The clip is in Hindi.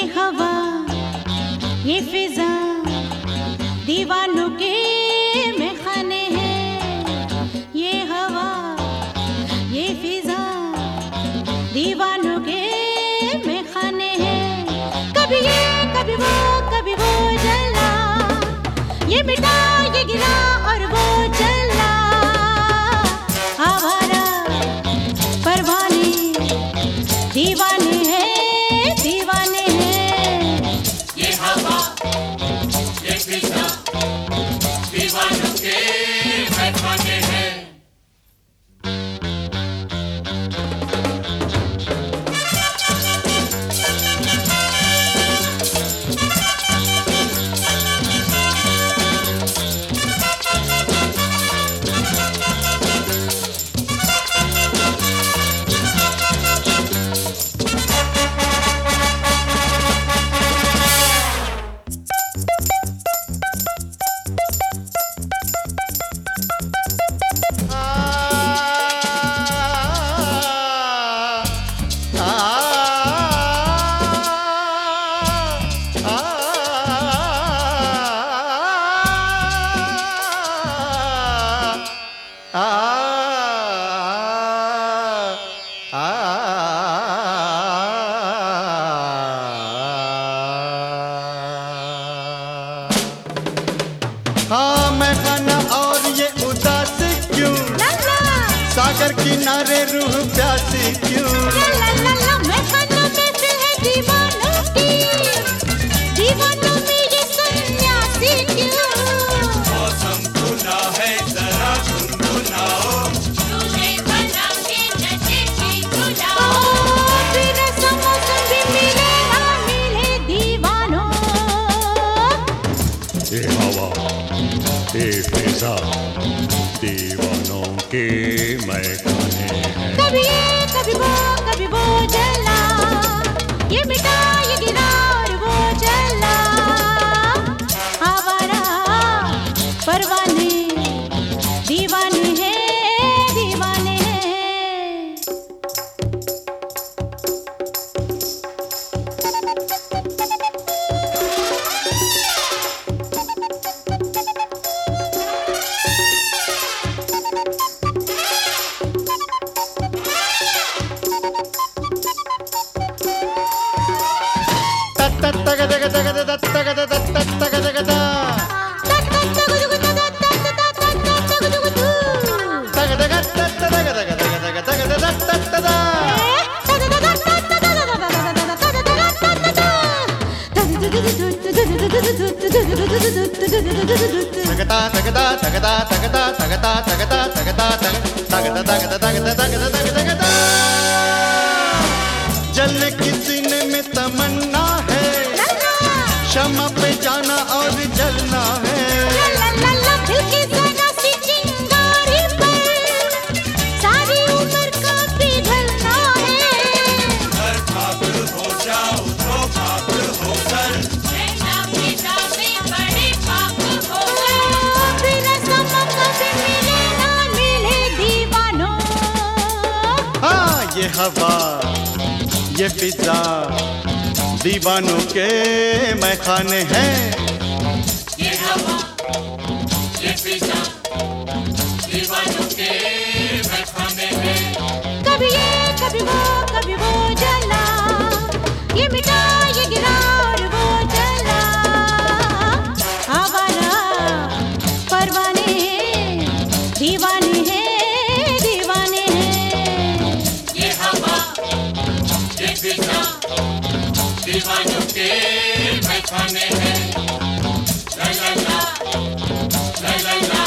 हवा ये फिजा दीवानों के मैखाने हैं। ये हवा ये फिजा दीवानों के मैखाने हैं। कभी ये कभी वो जला, ये मिटा ये गिरा और वो चला। आवारा परवाने दीवाने हैं, दीवाने हैं। ये हवा ये फिजा दीवानों के मैखाने हैं। हाँ मैं खाना और ये उदास क्यों, सागर किनारे रूह प्यासी क्यों। मैं खाना महफिल है दीवानों की, दीवानों में ये सन्यासी क्यों। मौसम खुला है जरा गुनगुनाओ, तुझे बना के नचे की गुलाओ। फिर ऐसा मौसम भी मिले ना मिले दीवानों। ये हवा ये फिजा दीवानों के मैखाने हैं। कभी वो जला, ये मिटा ये गिरा और वो चला। आवारा परवाने दीवाने हैं, दीवाने हैं। जलने की सीने में तमन्ना है, शमा पे जाना और जलना है। दिल की जरा सी चिंगारी पर सारी उम्र का पिघलना है। घर काबिल हो जाओ तो काबिल होकर, रहना फिजा में बड़े काबिल होकर। फिर ऐसा मौका भी मिले ना मिले दीवानों। हाँ ये हवा ये फिजा दीवानों के मैखाने हैं। ये हवा ये फिजा दीवानों के मैखाने हैं। कभी वो जला, ये मिटा ये गिरा और वो चला। आवारा परवाने दीवाने हैं, दीवाने हैं। ये हवा ये फिजा दीवानों के मैखाने हैं। ला ला ला ला ला ला।